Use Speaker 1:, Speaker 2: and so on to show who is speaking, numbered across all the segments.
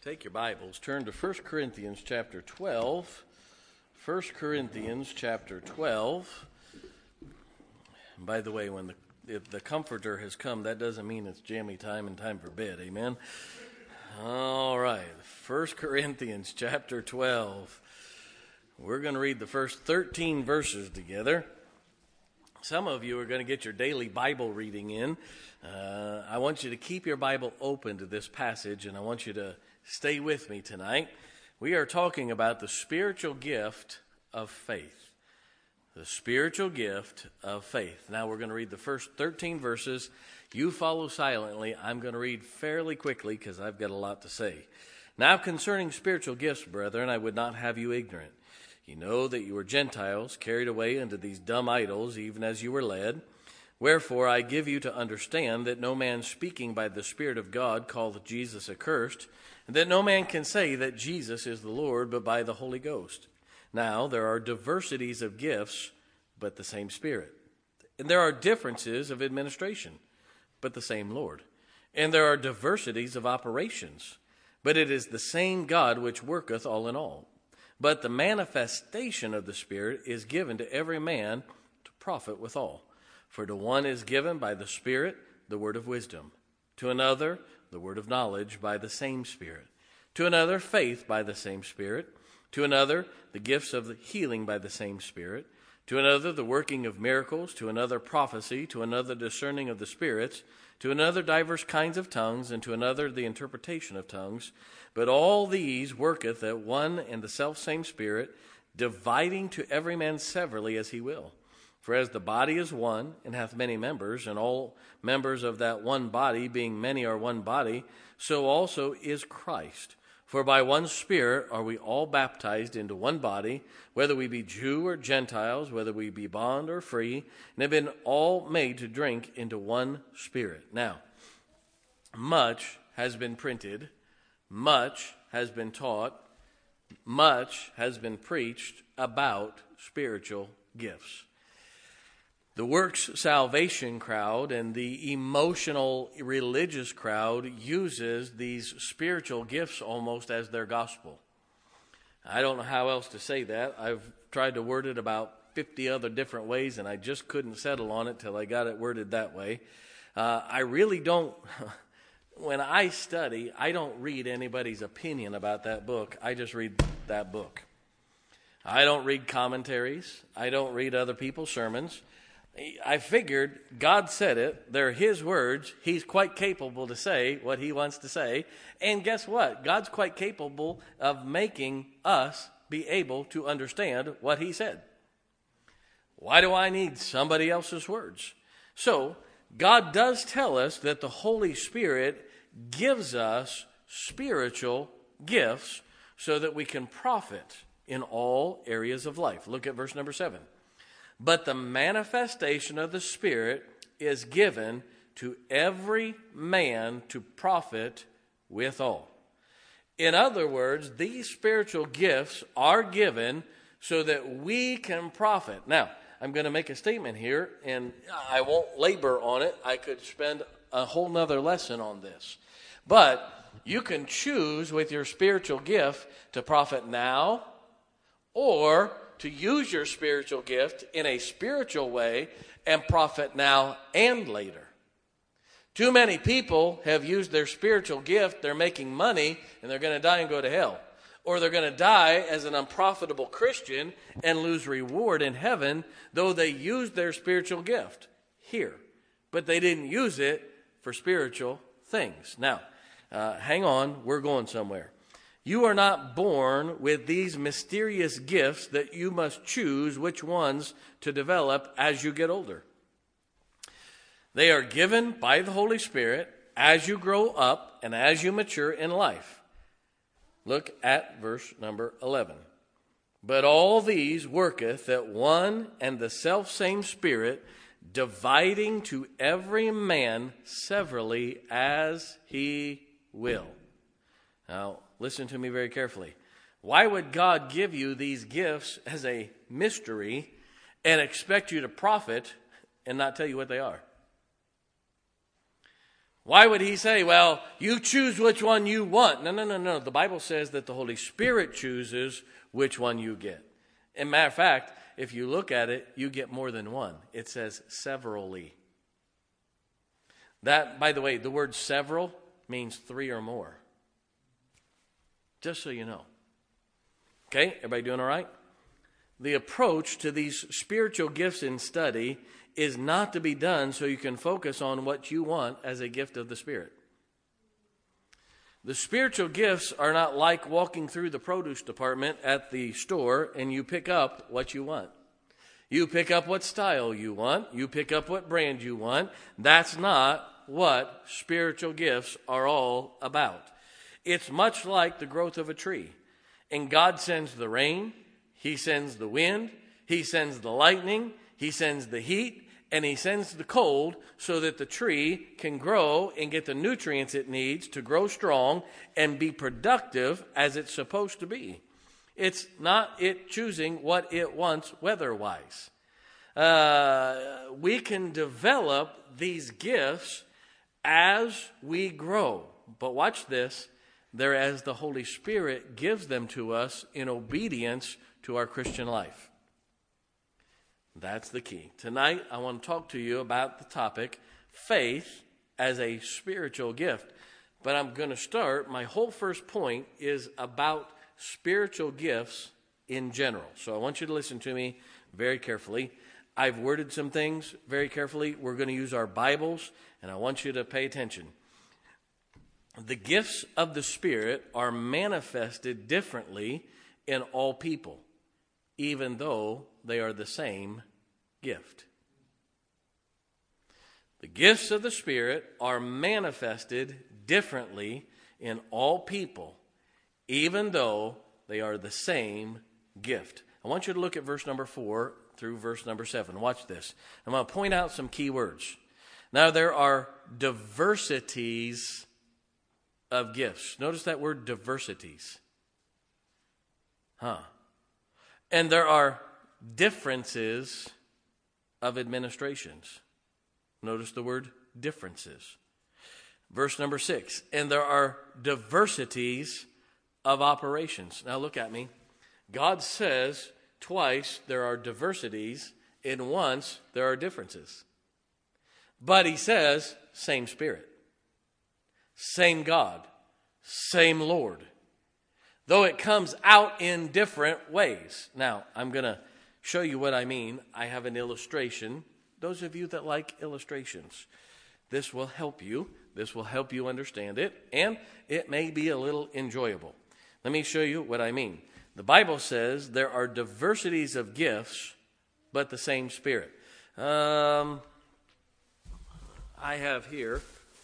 Speaker 1: Take your Bibles, turn to 1 Corinthians chapter 12. 1 Corinthians chapter 12. And by the way, if the Comforter has come, that doesn't mean it's jammy time and time for bed. Amen? All right, 1 Corinthians chapter 12. We're going to read the first 13 verses together. Some of you are going to get your daily Bible reading in. I want you to keep your Bible open to this passage, and I want you to stay with me tonight. We are talking about the spiritual gift of faith. The spiritual gift of faith. Now we're going to read the first 13 verses. You follow silently. I'm going to read fairly quickly because I've got a lot to say. Now concerning spiritual gifts, brethren, I would not have you ignorant. You know that you were Gentiles, carried away into these dumb idols, even as you were led. Wherefore I give you to understand that no man speaking by the Spirit of God calleth Jesus accursed, and that no man can say that Jesus is the Lord but by the Holy Ghost. Now there are diversities of gifts, but the same Spirit. And there are differences of administration, but the same Lord. And there are diversities of operations, but it is the same God which worketh all in all. But the manifestation of the Spirit is given to every man to profit withal. For to one is given by the Spirit the word of wisdom, to another the word of knowledge by the same Spirit, to another faith by the same Spirit, to another the gifts of the healing by the same Spirit, to another the working of miracles, to another prophecy, to another discerning of the spirits, to another divers kinds of tongues, and to another the interpretation of tongues. But all these worketh at one and the selfsame Spirit, dividing to every man severally as he will. For as the body is one, and hath many members, and all members of that one body, being many are one body, so also is Christ. For by one Spirit are we all baptized into one body, whether we be Jew or Gentiles, whether we be bond or free, and have been all made to drink into one Spirit. Now, much has been printed, much has been taught, much has been preached about spiritual gifts. The works salvation crowd and the emotional religious crowd uses these spiritual gifts almost as their gospel. I don't know how else to say that. I've tried to word it about 50 other different ways, and I just couldn't settle on it till I got it worded that way. I really don't, when I study, I don't read anybody's opinion about that book. I just read that book. I don't read commentaries. I don't read other people's sermons. I figured God said it. They're His words. He's quite capable to say what He wants to say. And guess what? God's quite capable of making us be able to understand what He said. Why do I need somebody else's words? So, God does tell us that the Holy Spirit gives us spiritual gifts so that we can profit in all areas of life. Look at verse number 7. But the manifestation of the Spirit is given to every man to profit withal. In other words, these spiritual gifts are given so that we can profit. Now, I'm going to make a statement here, and I won't labor on it. I could spend a whole nother lesson on this. But you can choose with your spiritual gift to profit now or to use your spiritual gift in a spiritual way and profit now and later. Too many people have used their spiritual gift, they're making money, and they're going to die and go to hell. Or they're going to die as an unprofitable Christian and lose reward in heaven, though they used their spiritual gift here. But they didn't use it for spiritual things. Now, hang on, we're going somewhere. You are not born with these mysterious gifts that you must choose which ones to develop as you get older. They are given by the Holy Spirit as you grow up and as you mature in life. Look at verse number 11. But all these worketh at one and the selfsame Spirit, dividing to every man severally as he will. Now, listen to me very carefully. Why would God give you these gifts as a mystery and expect you to profit and not tell you what they are? Why would he say, well, you choose which one you want? No. The Bible says that the Holy Spirit chooses which one you get. And matter of fact, if you look at it, you get more than one. It says severally. That, by the way, the word several means 3 or more. Just so you know. Okay, everybody doing all right? The approach to these spiritual gifts in study is not to be done so you can focus on what you want as a gift of the Spirit. The spiritual gifts are not like walking through the produce department at the store and you pick up what you want. You pick up what style you want. You pick up what brand you want. That's not what spiritual gifts are all about. It's much like the growth of a tree. And God sends the rain, He sends the wind, He sends the lightning, He sends the heat, and He sends the cold so that the tree can grow and get the nutrients it needs to grow strong and be productive as it's supposed to be. It's not it choosing what it wants weather-wise. We can develop these gifts as we grow. But watch this. They're as the Holy Spirit gives them to us in obedience to our Christian life. That's the key. Tonight, I want to talk to you about the topic, faith as a spiritual gift. But I'm going to start, my whole first point is about spiritual gifts in general. So I want you to listen to me very carefully. I've worded some things very carefully. We're going to use our Bibles, and I want you to pay attention. The gifts of the Spirit are manifested differently in all people, even though they are the same gift. The gifts of the Spirit are manifested differently in all people, even though they are the same gift. I want you to look at verse number 4 through verse number 7. Watch this. I'm going to point out some key words. Now, there are diversities of gifts. Notice that word diversities. And there are differences of administrations. Notice the word differences. Verse number 6. And there are diversities of operations. Now look at me. God says twice there are diversities, and once there are differences. But He says same Spirit. Same God, same Lord, though it comes out in different ways. Now, I'm going to show you what I mean. I have an illustration. Those of you that like illustrations, this will help you. This will help you understand it, and it may be a little enjoyable. Let me show you what I mean. The Bible says there are diversities of gifts, but the same Spirit. I have here,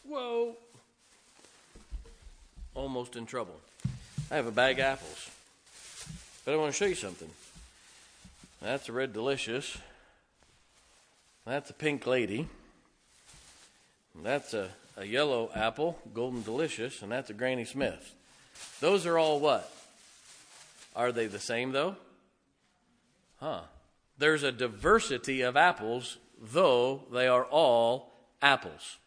Speaker 1: almost in trouble. I have a bag of apples. But I want to show you something. That's a Red Delicious. That's a Pink Lady. That's a yellow apple, Golden Delicious, and that's a Granny Smith. Those are all what? Are they the same, though? There's a diversity of apples, though they are all apples.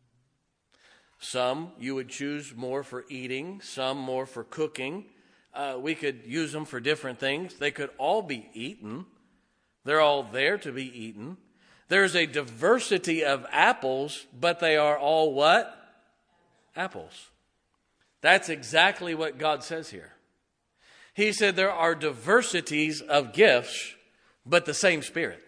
Speaker 1: Some you would choose more for eating, some more for cooking. We could use them for different things. They could all be eaten. They're all there to be eaten. There's a diversity of apples, but they are all what? Apples. That's exactly what God says here. He said there are diversities of gifts, but the same Spirit.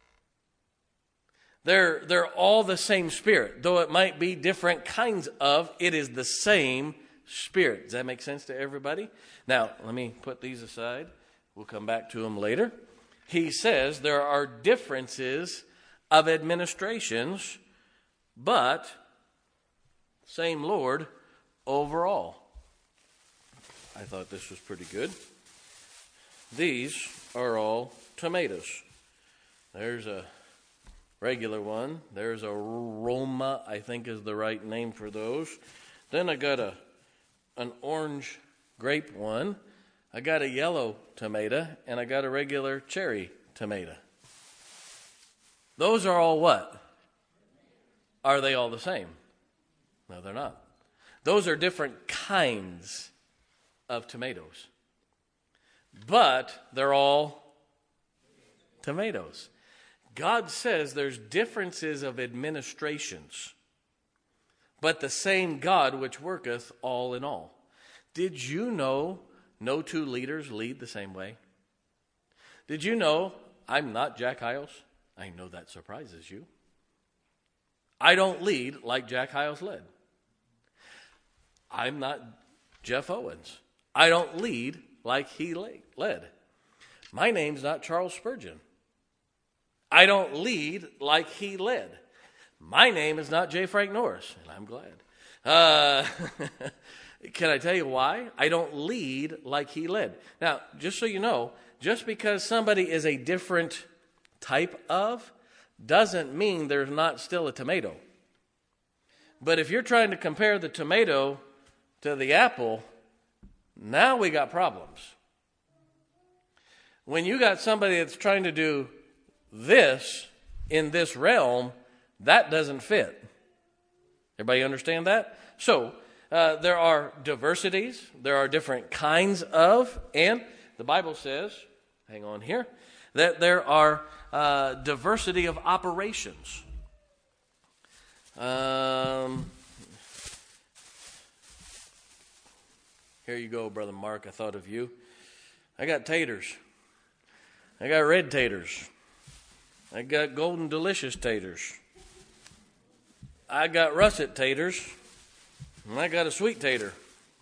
Speaker 1: They're all the same Spirit. Though it might be different kinds of, it is the same Spirit. Does that make sense to everybody? Now, let me put these aside. We'll come back to them later. He says there are differences of administrations, but same Lord overall. I thought this was pretty good. These are all tomatoes. There's a regular one. There's a Roma, I think is the right name for those. Then I got an orange grape one. I got a yellow tomato, and I got a regular cherry tomato. Those are all what? Are they all the same? No, they're not. Those are different kinds of tomatoes. But they're all tomatoes. God says there's differences of administrations, but the same God which worketh all in all. Did you know no two leaders lead the same way? Did you know I'm not Jack Hyles? I know that surprises you. I don't lead like Jack Hyles led. I'm not Jeff Owens. I don't lead like he led. My name's not Charles Spurgeon. I don't lead like he led. My name is not J. Frank Norris, and I'm glad. Can I tell you why? I don't lead like he led. Now, just so you know, just because somebody is a different type of doesn't mean there's not still a tomato. But if you're trying to compare the tomato to the apple, now we got problems. When you got somebody that's trying to do this in this realm, that doesn't fit. Everybody understand that? So, there are diversities, there are different kinds of, and the Bible says, hang on here, that there are diversity of operations. Here you go, Brother Mark, I thought of you. I got taters. I got red taters. I got golden delicious taters. I got russet taters. And I got a sweet tater.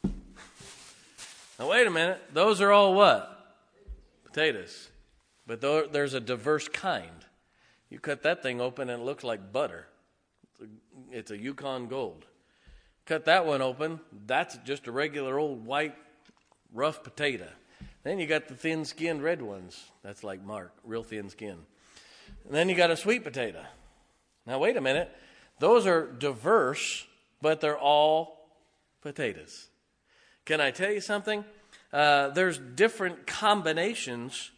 Speaker 1: Now wait a minute. Those are all what? Potatoes. But there's a diverse kind. You cut that thing open and it looks like butter. It's a Yukon Gold. Cut that one open, that's just a regular old white rough potato. Then you got the thin-skinned red ones. That's like Mark, real thin skin. And then you got a sweet potato. Now wait a minute. Those are diverse, but they're all potatoes. Can I tell you something? There's different combinations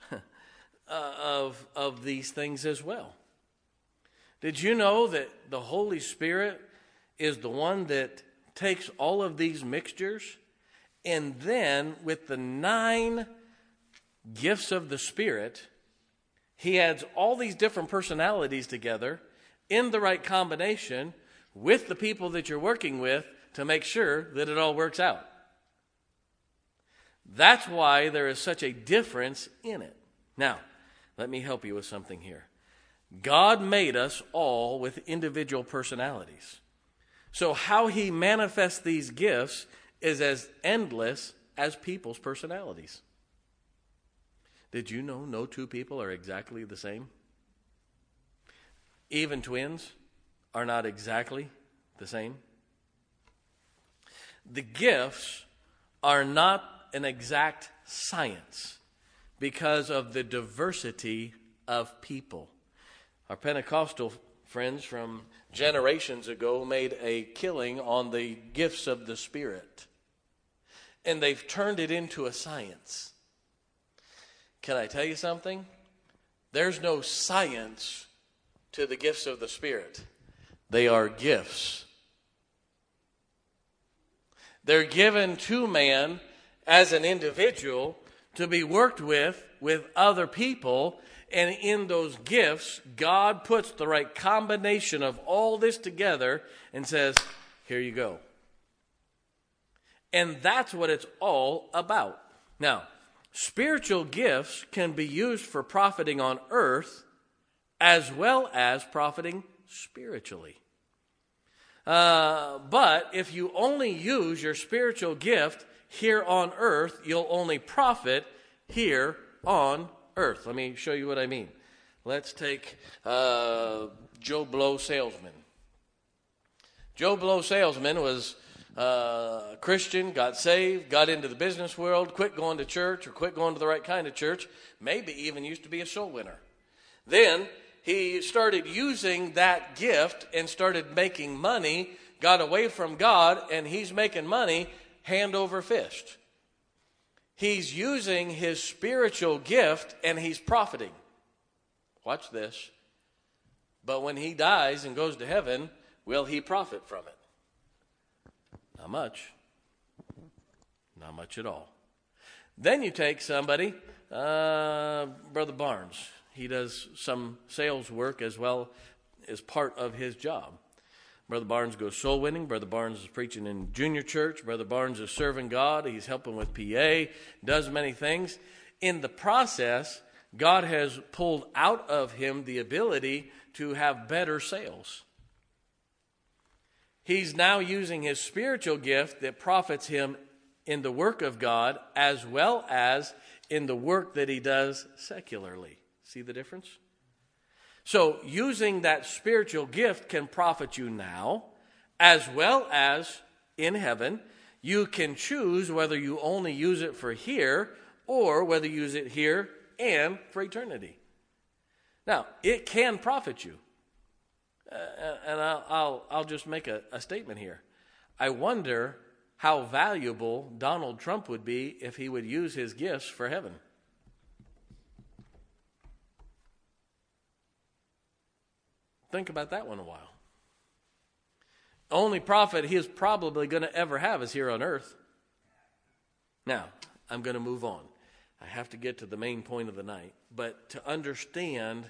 Speaker 1: of these things as well. Did you know that the Holy Spirit is the one that takes all of these mixtures and then with the 9 gifts of the Spirit, he adds all these different personalities together in the right combination with the people that you're working with to make sure that it all works out. That's why there is such a difference in it. Now, let me help you with something here. God made us all with individual personalities. So how he manifests these gifts is as endless as people's personalities. Did you know no two people are exactly the same? Even twins are not exactly the same. The gifts are not an exact science because of the diversity of people. Our Pentecostal friends from generations ago made a killing on the gifts of the Spirit. And they've turned it into a science. Can I tell you something? There's no science to the gifts of the Spirit. They are gifts. They're given to man as an individual to be worked with other people. And in those gifts, God puts the right combination of all this together and says, here you go. And that's what it's all about. Now, spiritual gifts can be used for profiting on earth as well as profiting spiritually. But if you only use your spiritual gift here on earth, you'll only profit here on earth. Let me show you what I mean. Let's take Joe Blow salesman. Joe Blow salesman was a Christian, got saved, got into the business world, quit going to church or quit going to the right kind of church, maybe even used to be a soul winner. Then he started using that gift and started making money, got away from God, and he's making money hand over fist. He's using his spiritual gift and he's profiting. Watch this. But when he dies and goes to heaven, will he profit from it? Not much. Not much at all. Then you take somebody, Brother Barnes. He does some sales work as well as part of his job. Brother Barnes goes soul winning. Brother Barnes is preaching in junior church. Brother Barnes is serving God. He's helping with PA, does many things. In the process, God has pulled out of him the ability to have better sales. He's now using his spiritual gift that profits him in the work of God as well as in the work that he does secularly. See the difference? So using that spiritual gift can profit you now as well as in heaven. You can choose whether you only use it for here or whether you use it here and for eternity. Now, it can profit you. And I'll just make a statement here. I wonder how valuable Donald Trump would be if he would use his gifts for heaven. Think about that one a while. Only profit he is probably going to ever have is here on earth. Now, I'm going to move on. I have to get to the main point of the night. But to understand,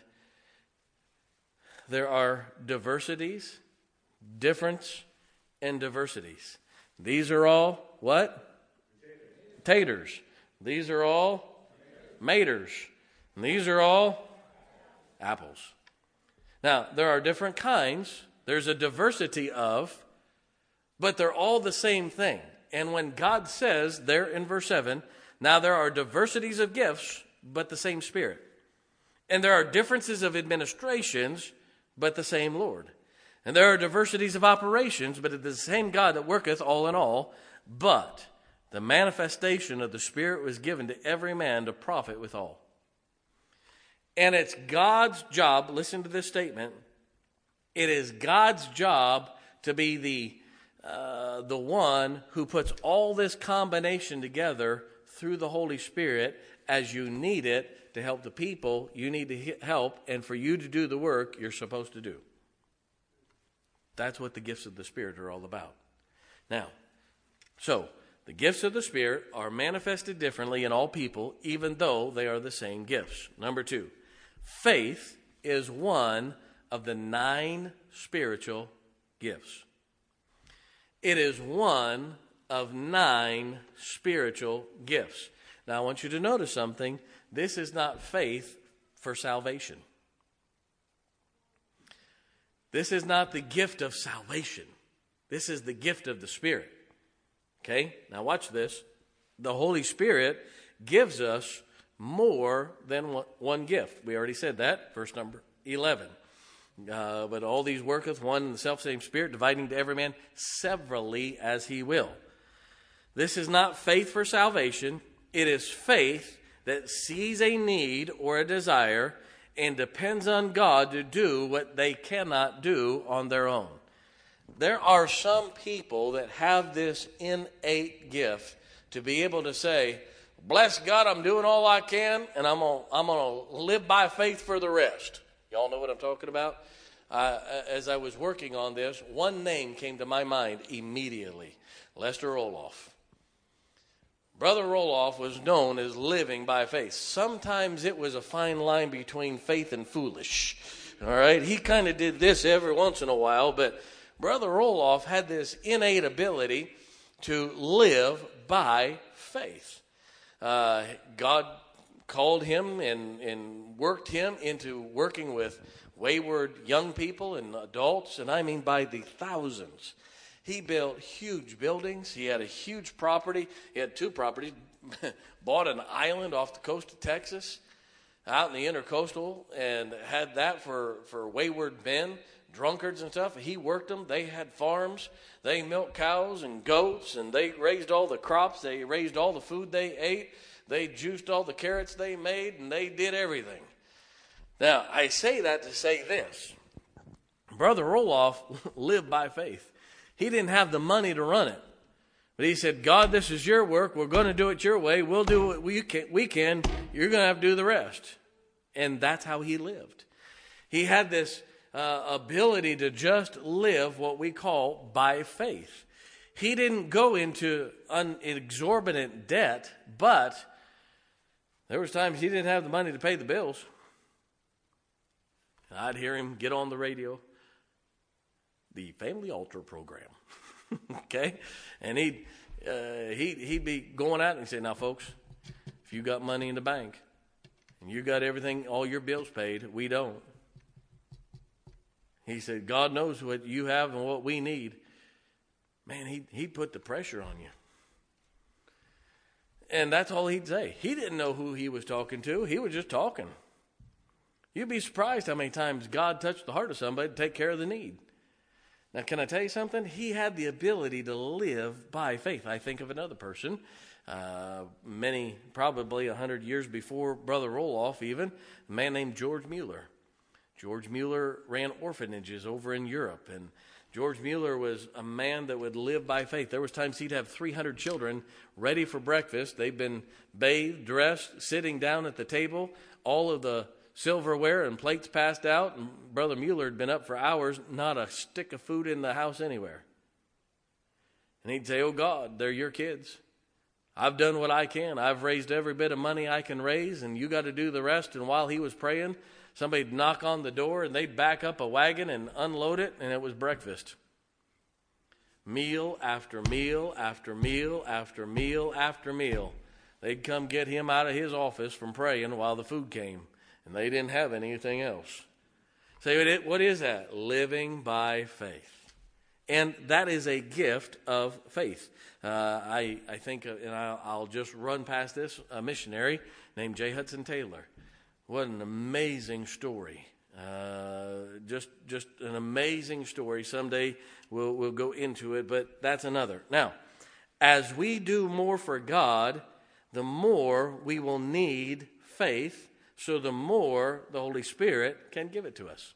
Speaker 1: there are diversities, difference, and diversities. These are all what? Taters. These are all maters. And these are all apples. Now, there are different kinds. There's a diversity of, but they're all the same thing. And when God says there in verse 7, now there are diversities of gifts, but the same Spirit. And there are differences of administrations, but the same Lord. And there are diversities of operations, but it is the same God that worketh all in all. But the manifestation of the Spirit was given to every man to profit withal. And it's God's job, listen to this statement, it is God's job to be the one who puts all this combination together through the Holy Spirit as you need it to help the people you need to help and for you to do the work you're supposed to do. That's what the gifts of the Spirit are all about. Now, so the gifts of the Spirit are manifested differently in all people, even though they are the same gifts. Number 2, faith is one of the 9 spiritual gifts. It is one of 9 spiritual gifts. Now, I want you to notice something. This is not faith for salvation. This is not the gift of salvation. This is the gift of the Spirit. Okay? Now watch this. The Holy Spirit gives us more than one gift. We already said that, verse number 11. But all these worketh one and the selfsame Spirit, dividing to every man severally as he will. This is not faith for salvation. It is faith that sees a need or a desire and depends on God to do what they cannot do on their own. There are some people that have this innate gift to be able to say, bless God, I'm doing all I can, and I'm gonna live by faith for the rest. Y'all know what I'm talking about? As I was working on this, one name came to my mind immediately. Lester Roloff. Brother Roloff was known as living by faith. Sometimes it was a fine line between faith and foolish. All right? He kind of did this every once in a while, but Brother Roloff had this innate ability to live by faith. God called him and worked him into working with wayward young people and adults, and I mean by the thousands. He built huge buildings. He had a huge property. He had 2 properties. Bought an island off the coast of Texas out in the intercoastal and had that for wayward men, drunkards and stuff. He worked them. They had farms. They milked cows and goats, and they raised all the crops. They raised all the food they ate. They juiced all the carrots they made, and they did everything. Now, I say that to say this. Brother Roloff lived by faith. He didn't have the money to run it. But he said, God, this is your work. We're going to do it your way. We'll do what we can. You're going to have to do the rest. And that's how he lived. He had this ability to just live what we call by faith. He didn't go into exorbitant debt, but there was times he didn't have the money to pay the bills. I'd hear him get on the radio, the Family Altar Program, okay? And he'd be going out and he'd say, now, folks, if you got money in the bank and you got everything, all your bills paid, we don't. He said, God knows what you have and what we need. Man, he put the pressure on you. And that's all he'd say. He didn't know who he was talking to. He was just talking. You'd be surprised how many times God touched the heart of somebody to take care of the need. Now, can I tell you something? He had the ability to live by faith. I think of another person, probably 100 years before Brother Roloff even, a man named George Mueller. George Mueller ran orphanages over in Europe, and George Mueller was a man that would live by faith. There was times he'd have 300 children ready for breakfast. They've been bathed, dressed, sitting down at the table, all of the silverware and plates passed out, and Brother Mueller had been up for hours, not a stick of food in the house anywhere. And he'd say, oh God, they're your kids. I've done what I can. I've raised every bit of money I can raise, and you got to do the rest. And while he was praying, somebody'd knock on the door, and they'd back up a wagon and unload it, and it was breakfast. Meal after meal after meal after meal after meal. They'd come get him out of his office from praying while the food came, and they didn't have anything else. Say, what is that? Living by faith. And that is a gift of faith. I think, and I'll just run past this, a missionary named J. Hudson Taylor. What an amazing story. Just an amazing story. Someday we'll go into it, but that's another. Now, as we do more for God, the more we will need faith, so the more the Holy Spirit can give it to us.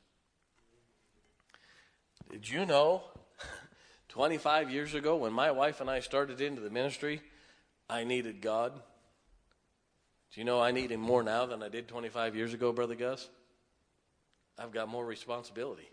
Speaker 1: Did you know 25 years ago when my wife and I started into the ministry, I needed God? Do you know I need him more now than I did 25 years ago, Brother Gus? I've got more responsibility.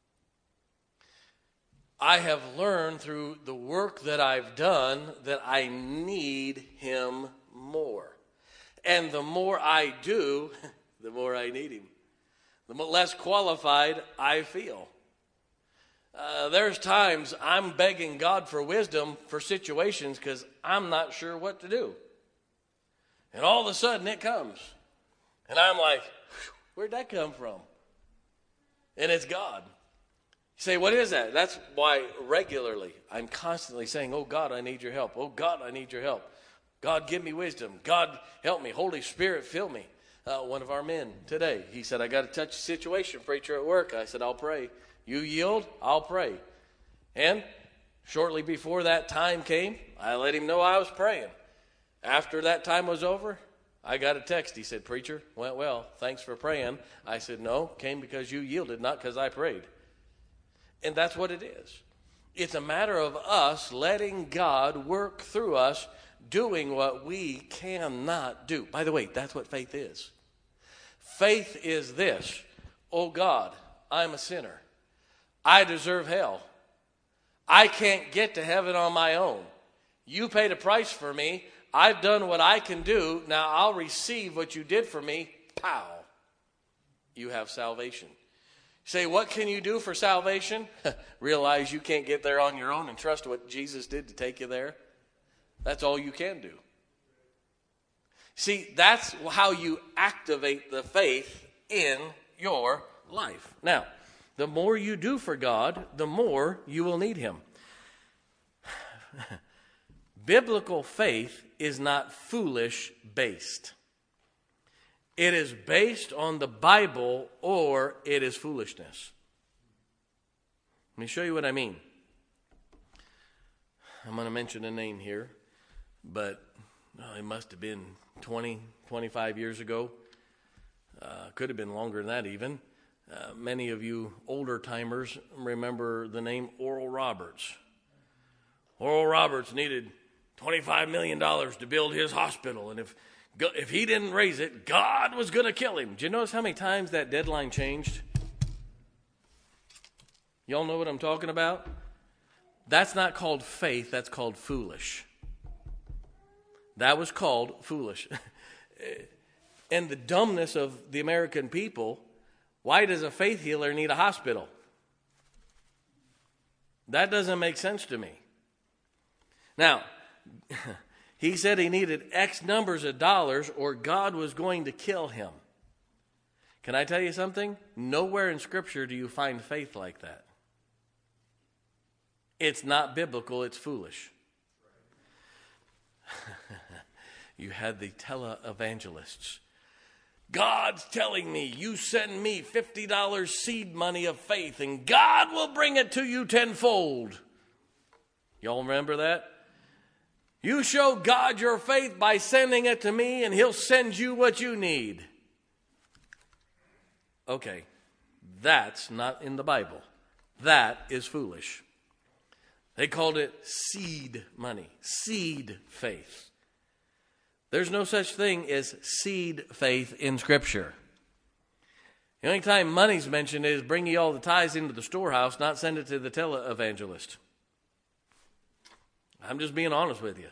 Speaker 1: I have learned through the work that I've done that I need him more. And the more I do, the more I need him. The less qualified I feel. There's times I'm begging God for wisdom for situations because I'm not sure what to do. And all of a sudden it comes. And I'm like, where'd that come from? And it's God. You say, what is that? That's why regularly I'm constantly saying, oh God, I need your help. Oh God, I need your help. God, give me wisdom. God, help me. Holy Spirit, fill me. One of our men today, he said, I got to touch the situation, preacher, at work. I said, I'll pray. You yield, I'll pray. And shortly before that time came, I let him know I was praying. After that time was over, I got a text. He said, preacher, went well. Thanks for praying. I said, no, came because you yielded, not because I prayed. And that's what it is. It's a matter of us letting God work through us, doing what we cannot do. By the way, that's what faith is. Faith is this. Oh God, I'm a sinner. I deserve hell. I can't get to heaven on my own. You paid a price for me. I've done what I can do. Now I'll receive what you did for me. Pow. You have salvation. Say, what can you do for salvation? Realize you can't get there on your own and trust what Jesus did to take you there. That's all you can do. See, that's how you activate the faith in your life. Now, the more you do for God, the more you will need him. Biblical faith is not foolish based. It is based on the Bible or it is foolishness. Let me show you what I mean. I'm going to mention a name here, but it must have been 20, 25 years ago. Could have been longer than that even. Many of you older timers remember the name Oral Roberts. Oral Roberts needed $25 million to build his hospital, and if he didn't raise it, God was going to kill him. Did you notice how many times that deadline changed? Y'all know what I'm talking about? That's not called faith, that's called foolish. That was called foolish. And the dumbness of the American people, why does a faith healer need a hospital? That doesn't make sense to me. Now, he said he needed X numbers of dollars or God was going to kill him. Can I tell you something? Nowhere in Scripture do you find faith like that. It's not biblical, it's foolish. You had the televangelists. God's telling me, you send me $50 seed money of faith and God will bring it to you tenfold. Y'all remember that? You show God your faith by sending it to me and he'll send you what you need. Okay, that's not in the Bible. That is foolish. They called it seed money, seed faith. There's no such thing as seed faith in Scripture. The only time money's mentioned is bring ye all the tithes into the storehouse, not send it to the televangelist. I'm just being honest with you.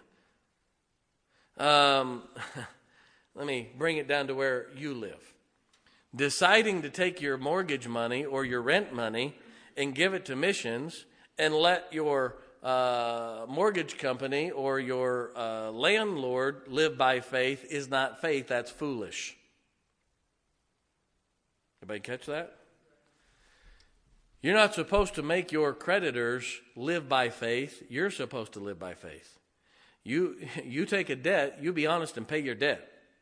Speaker 1: Let me bring it down to where you live. Deciding to take your mortgage money or your rent money and give it to missions and let your mortgage company or your landlord live by faith is not faith, that's foolish. Everybody catch that? You're not supposed to make your creditors live by faith. You're supposed to live by faith. You take a debt, you be honest and pay your debt.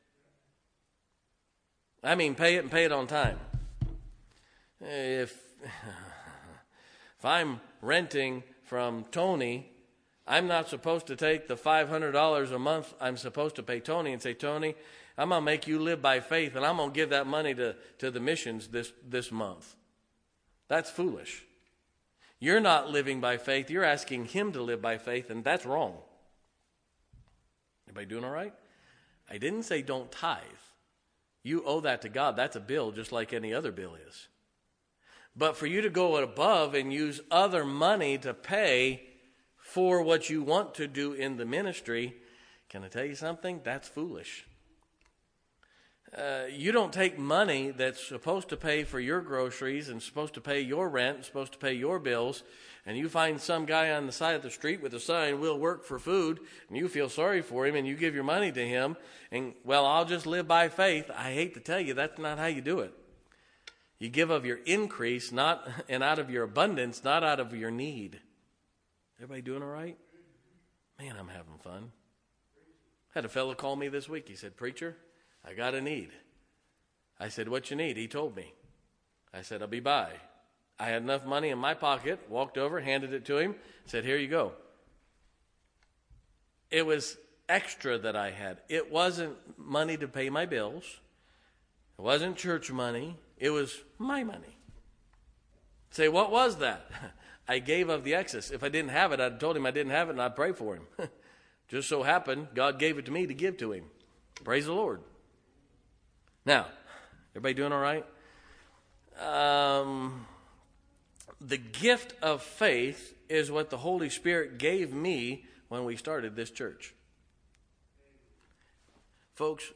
Speaker 1: I mean, pay it and pay it on time. If I'm renting from Tony, I'm not supposed to take the $500 a month I'm supposed to pay Tony and say, Tony, I'm going to make you live by faith and I'm going to give that money to the missions this month. That's foolish. You're not living by faith. You're asking him to live by faith, and that's wrong. Everybody doing all right? I didn't say don't tithe. You owe that to God. That's a bill just like any other bill is. But for you to go above and use other money to pay for what you want to do in the ministry, can I tell you something? That's foolish. You don't take money that's supposed to pay for your groceries and supposed to pay your rent, supposed to pay your bills, and you find some guy on the side of the street with a sign, "We'll work for food," and you feel sorry for him and you give your money to him, and, well, I'll just live by faith. I hate to tell you, that's not how you do it. You give of your increase, and out of your abundance, not out of your need. Everybody doing all right? Man, I'm having fun. Had a fellow call me this week. He said, "Preacher, I got a need." I said, "What you need?" He told me. I said, "I'll be by." I had enough money in my pocket, walked over, handed it to him, said, "Here you go." It was extra that I had. It wasn't money to pay my bills. It wasn't church money. It was my money. Say, what was that? I gave of the excess. If I didn't have it, I'd told him I didn't have it and I'd pray for him. Just so happened, God gave it to me to give to him. Praise the Lord. Now, everybody doing all right? The gift of faith is what the Holy Spirit gave me when we started this church. Folks,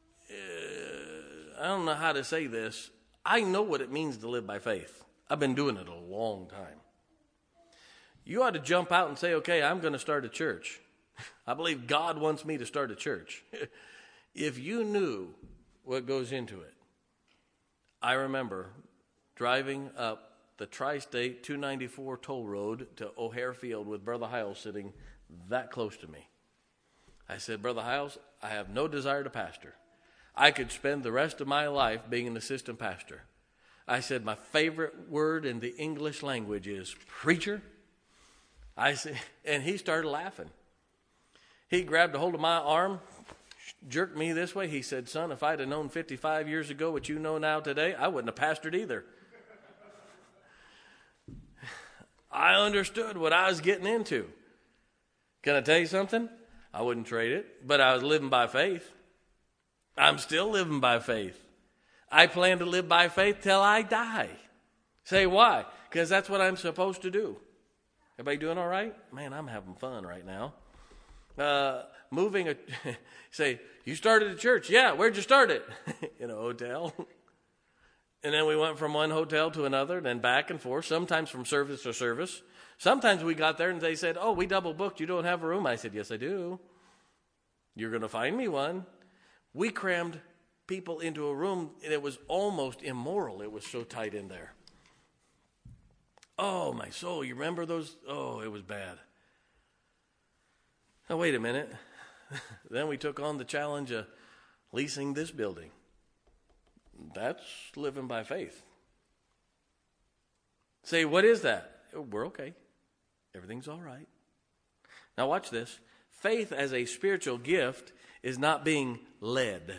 Speaker 1: I don't know how to say this. I know what it means to live by faith. I've been doing it a long time. You ought to jump out and say, okay, I'm going to start a church. I believe God wants me to start a church. If you knew what goes into it. I remember driving up the Tri-State 294 toll road to O'Hare Field with Brother Hiles sitting that close to me. I said, "Brother Hiles, I have no desire to pastor. I could spend the rest of my life being an assistant pastor." I said, "My favorite word in the English language is preacher." I said, and he started laughing. He grabbed a hold of my arm, jerked me this way. He said, "Son, if I'd have known 55 years ago what you know now today, I wouldn't have pastored either." I understood what I was getting into. Can I tell you something? I wouldn't trade it, but I was living by faith. I'm still living by faith. I plan to live by faith till I die. Say why? Because that's what I'm supposed to do. Everybody doing all right? Man, I'm having fun right now. Say, you started a church. Yeah, where'd you start it? In a hotel. And then we went from one hotel to another, then back and forth, sometimes from service to service. Sometimes we got there and they said, oh, we double booked. You don't have a room. I said, yes, I do. You're going to find me one. We crammed people into a room, and it was almost immoral. It was so tight in there. Oh, my soul. You remember those? Oh, it was bad. Now, wait a minute. Then we took on the challenge of leasing this building. That's living by faith. Say, what is that? We're okay. Everything's all right. Now watch this. Faith as a spiritual gift is not being led.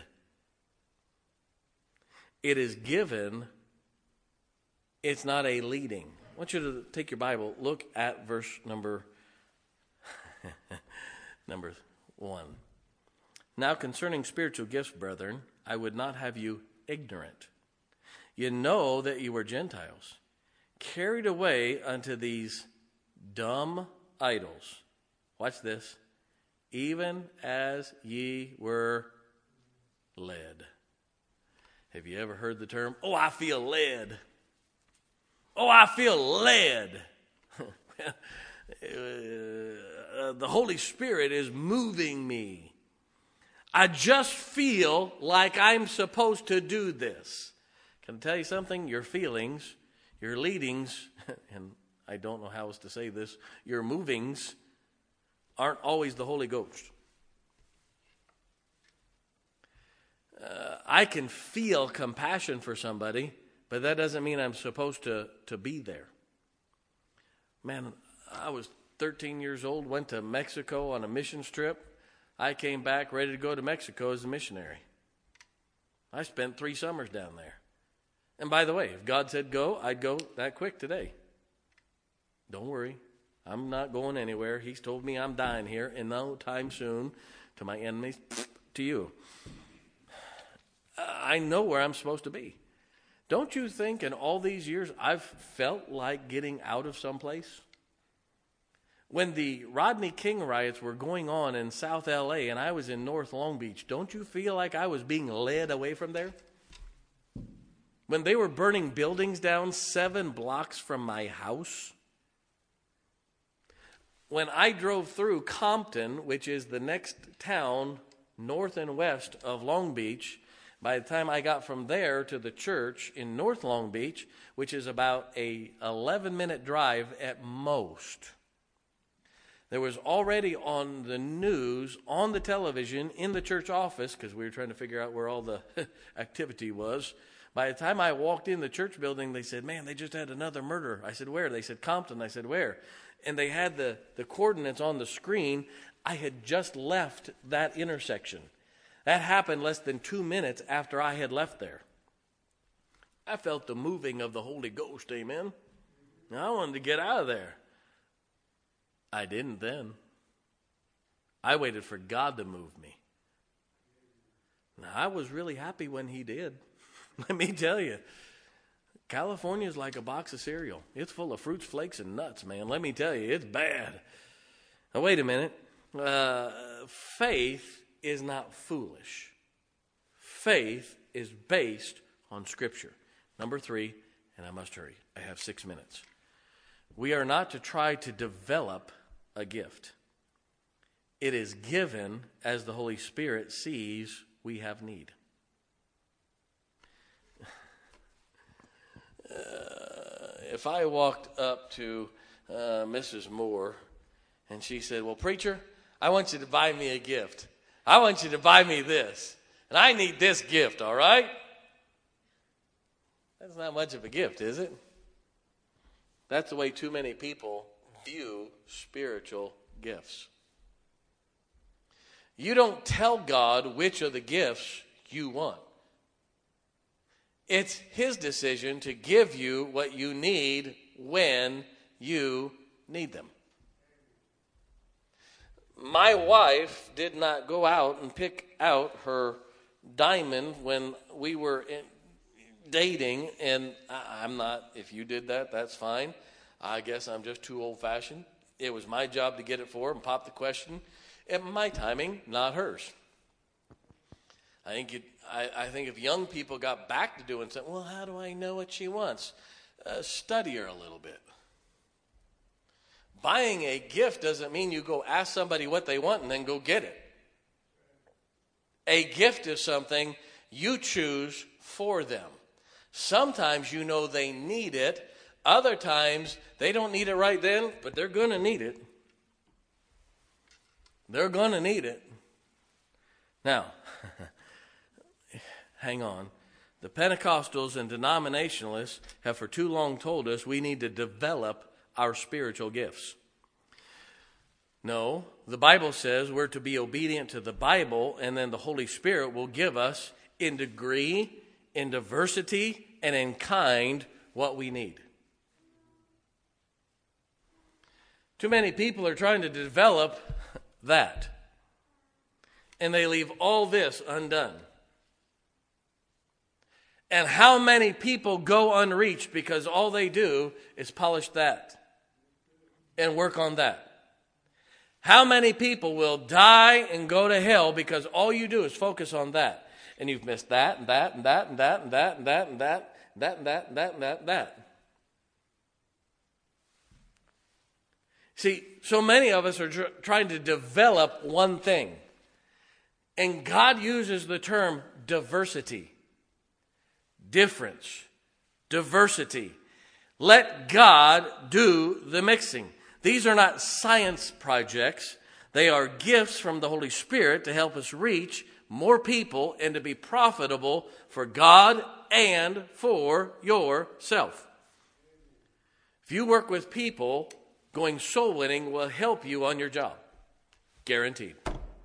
Speaker 1: It is given. It's not a leading. I want you to take your Bible, look at verse number 1. Now concerning spiritual gifts, brethren, I would not have you ignorant. You know that you were Gentiles, carried away unto these dumb idols. Watch this. Even as ye were led. Have you ever heard the term, oh, I feel led? Oh, I feel led. The Holy Spirit is moving me. I just feel like I'm supposed to do this. Can I tell you something? Your feelings, your leadings, and I don't know how else to say this, your movings aren't always the Holy Ghost. I can feel compassion for somebody, but that doesn't mean I'm supposed to be there. Man, I was 13 years old, went to Mexico on a missions trip. I came back ready to go to Mexico as a missionary. I spent 3 summers down there. And by the way, if God said go, I'd go that quick today. Don't worry. I'm not going anywhere. He's told me I'm dying here in no time soon. To my enemies, to you. I know where I'm supposed to be. Don't you think in all these years I've felt like getting out of someplace? When the Rodney King riots were going on in South L.A. and I was in North Long Beach, don't you feel like I was being led away from there? When they were burning buildings down 7 blocks from my house? When I drove through Compton, which is the next town north and west of Long Beach, by the time I got from there to the church in North Long Beach, which is about a 11-minute drive at most, there was already on the news, on the television, in the church office, because we were trying to figure out where all the activity was. By the time I walked in the church building, they said, man, they just had another murder. I said, where? They said, Compton. I said, where? And they had the coordinates on the screen. I had just left that intersection. That happened less than 2 minutes after I had left there. I felt the moving of the Holy Ghost, amen? I wanted to get out of there. I didn't then. I waited for God to move me. Now, I was really happy when he did. Let me tell you. California is like a box of cereal. It's full of fruits, flakes, and nuts, man. Let me tell you, it's bad. Now, wait a minute. Faith is not foolish. Faith is based on Scripture. Number 3, and I must hurry. I have 6 minutes. We are not to try to develop a gift. It is given as the Holy Spirit sees we have need. If I walked up to Mrs. Moore and she said, well, preacher, I want you to buy me a gift. I want you to buy me this. And I need this gift, all right? That's not much of a gift, is it? That's the way too many people view spiritual gifts. You don't tell God which of the gifts you want. It's his decision to give you what you need when you need them. My wife did not go out and pick out her diamond when we were dating, and I'm not, if you did that, that's fine. I guess I'm just too old-fashioned. It was my job to get it for her and pop the question. And my timing, not hers. I think if young people got back to doing something, well, how do I know what she wants? Study her a little bit. Buying a gift doesn't mean you go ask somebody what they want and then go get it. A gift is something you choose for them. Sometimes you know they need it. Other times they don't need it right then, but they're going to need it. They're going to need it. Now, hang on. The Pentecostals and denominationalists have for too long told us we need to develop our spiritual gifts. No, the Bible says we're to be obedient to the Bible, and then the Holy Spirit will give us in degree, in diversity, and in kind what we need. Too many people are trying to develop that, and they leave all this undone. And how many people go unreached because all they do is polish that and work on that? How many people will die and go to hell because all you do is focus on that? And you've missed that and that and that and that and that and that and that and that and that and that and that and that. See, so many of us are trying to develop one thing. And God uses the term diversity. Difference. Diversity. Let God do the mixing. These are not science projects. They are gifts from the Holy Spirit to help us reach more people and to be profitable for God and for yourself. If you work with people, going soul winning will help you on your job. Guaranteed.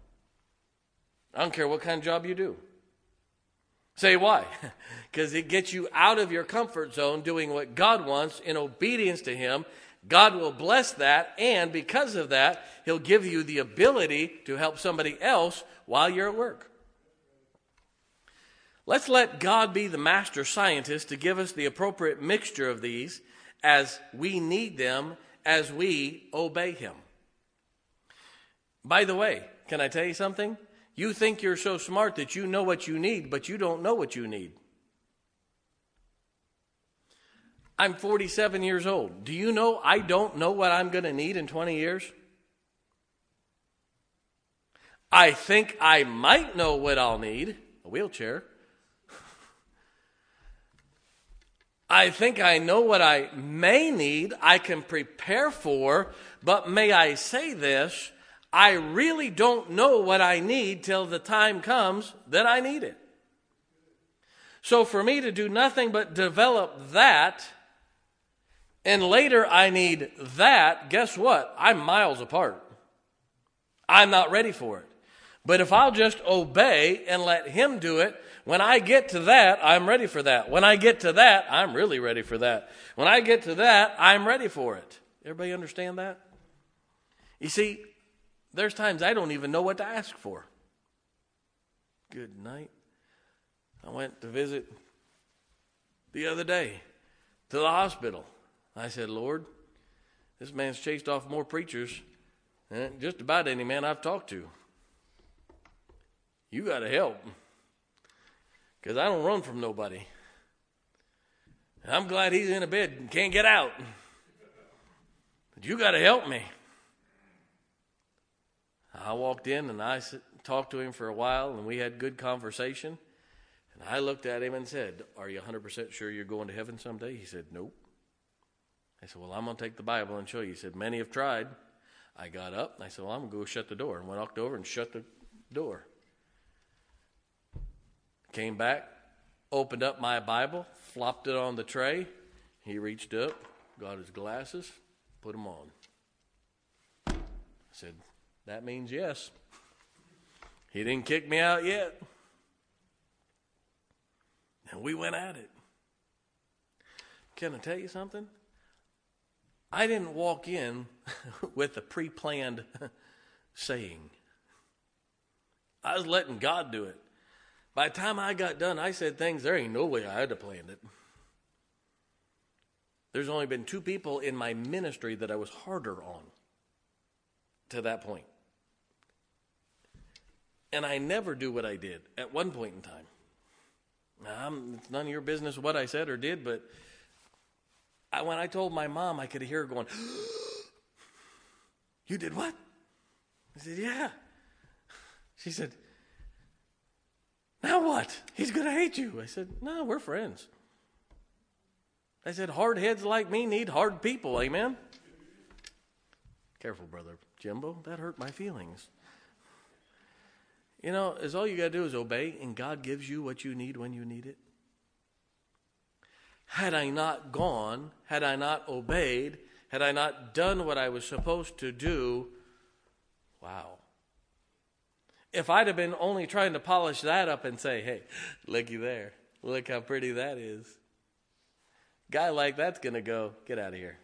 Speaker 1: I don't care what kind of job you do. Say why? Because it gets you out of your comfort zone doing what God wants in obedience to Him. God will bless that, and because of that, He'll give you the ability to help somebody else while you're at work. Let's let God be the master scientist to give us the appropriate mixture of these as we need them, as we obey Him. By the way, can I tell you something? You think you're so smart that you know what you need, but you don't know what you need. I'm 47 years old. Do you know I don't know what I'm going to need in 20 years? I think I might know what I'll need. A wheelchair. I think I know what I may need. I can prepare for. But may I say this? I really don't know what I need till the time comes that I need it. So for me to do nothing but develop that, and later I need that, guess what? I'm miles apart. I'm not ready for it. But if I'll just obey and let Him do it, when I get to that, I'm ready for that. When I get to that, I'm really ready for that. When I get to that, I'm ready for it. Everybody understand that? You see, there's times I don't even know what to ask for. Good night. I went to visit the other day to the hospital. I said, Lord, this man's chased off more preachers than just about any man I've talked to. You got to help. Because I don't run from nobody. And I'm glad he's in a bed and can't get out. But you got to help me. I walked in and I talked to him for a while and we had good conversation. And I looked at him and said, are you 100% sure you're going to heaven someday? He said, nope. I said, well, I'm going to take the Bible and show you. He said, many have tried. I got up and I said, well, I'm going to go shut the door. And walked over and shut the door. Came back, opened up my Bible, flopped it on the tray. He reached up, got his glasses, put them on. I said, that means yes. He didn't kick me out yet. And we went at it. Can I tell you something? I didn't walk in with a pre-planned saying. I was letting God do it. By the time I got done, I said things, there ain't no way I had to plan it. There's only been 2 people in my ministry that I was harder on. to that point. And I never do what I did at one point in time. Now, it's none of your business what I said or did, but when I told my mom, I could hear her going, "You did what?" I said, "Yeah." She said, "Now what? He's going to hate you." I said, "No, we're friends." I said, "Hard heads like me need hard people, amen?" Careful, Brother Jimbo. That hurt my feelings. You know, is all you got to do is obey, and God gives you what you need when you need it. Had I not gone, had I not obeyed, had I not done what I was supposed to do, wow. If I'd have been only trying to polish that up and say, "Hey, looky there. Look how pretty that is." Guy like that's going to go, "Get out of here.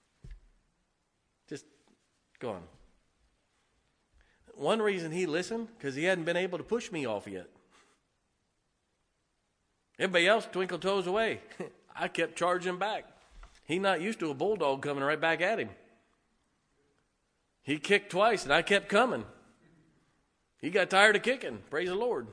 Speaker 1: Just go on." One reason he listened, because he hadn't been able to push me off yet. Everybody else twinkled toes away. I kept charging back. He not used to a bulldog coming right back at him. He kicked twice, and I kept coming. He got tired of kicking. Praise the Lord.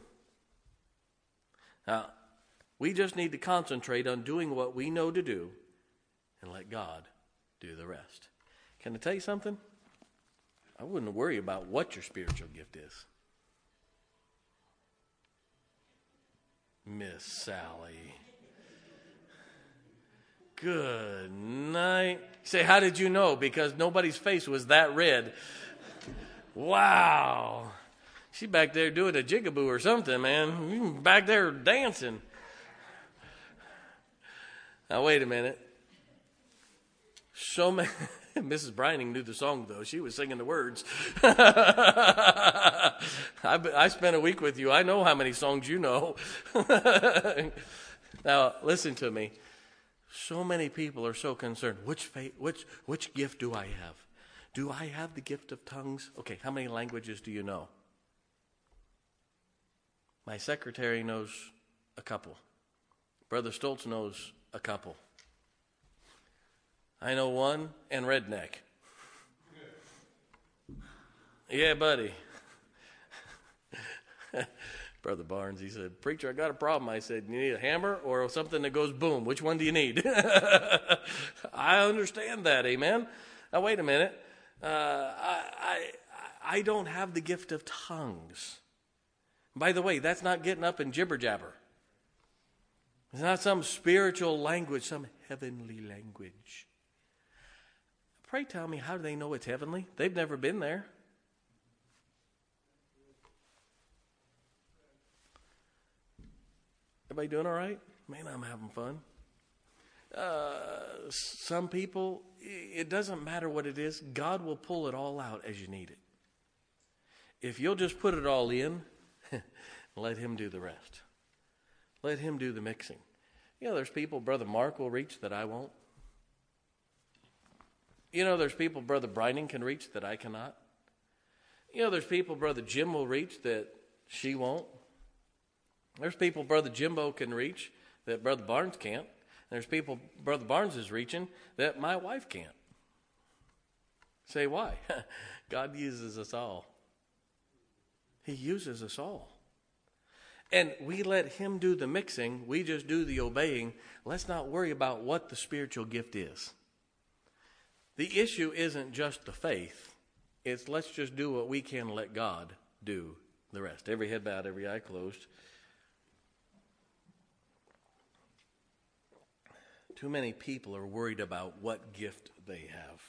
Speaker 1: Now, we just need to concentrate on doing what we know to do and let God do the rest. Can I tell you something? I wouldn't worry about what your spiritual gift is. Miss Sally. Good night. Say, how did you know? Because nobody's face was that red. Wow. She back there doing a jigaboo or something, man. Back there dancing. Now, wait a minute. So many... Mrs. Brining knew the song, though. She was singing the words. I spent a week with you. I know how many songs you know. Now, listen to me. So many people are so concerned. Which gift do I have? Do I have the gift of tongues? Okay, how many languages do you know? My secretary knows a couple. Brother Stoltz knows a couple. I know one, and redneck. Yeah, buddy. Brother Barnes, he said, "Preacher, I got a problem." I said, "You need a hammer or something that goes boom? Which one do you need?" I understand that, amen. Now, wait a minute. I don't have the gift of tongues. By the way, that's not getting up and jibber-jabber. It's not some spiritual language, some heavenly language. Pray tell me, how do they know it's heavenly? They've never been there. Everybody doing all right? Man, I'm having fun. Some people, it doesn't matter what it is. God will pull it all out as you need it. If you'll just put it all in, let Him do the rest. Let Him do the mixing. You know, there's people Brother Mark will reach that I won't. You know, there's people Brother Brining can reach that I cannot. You know, there's people Brother Jim will reach that she won't. There's people Brother Jimbo can reach that Brother Barnes can't. There's people Brother Barnes is reaching that my wife can't. Say why? God uses us all. He uses us all. And we let Him do the mixing. We just do the obeying. Let's not worry about what the spiritual gift is. The issue isn't just the faith. It's let's just do what we can and let God do the rest. Every head bowed, every eye closed. Too many people are worried about what gift they have.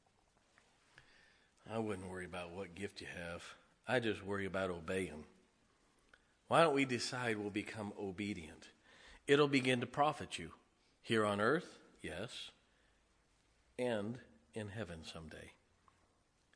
Speaker 1: I wouldn't worry about what gift you have. I just worry about obeying. Why don't we decide we'll become obedient? It'll begin to profit you. Here on earth, yes, and in heaven someday.